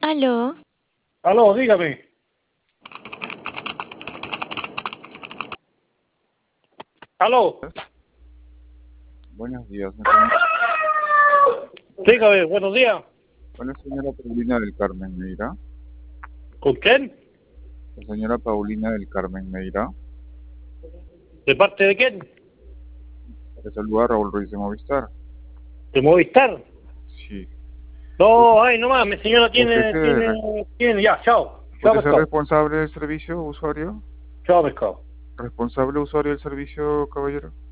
Aló, Aló, dígame. Aló, Buenos días, me comunico dígame, buenos días. con la señora Paulina del Carmen Meira. ¿Con quién? La señora Paulina del Carmen Meira. ¿De parte de quién? Le saluda Raúl Ruiz de Movistar. ¿De Movistar? Sí. No, ay, nomás, mi señora ¿Usted tiene, ya, chao. Chao, es el pescado. responsable del servicio, usuario? Chao, pescado. ¿Responsable usuario del servicio, caballero?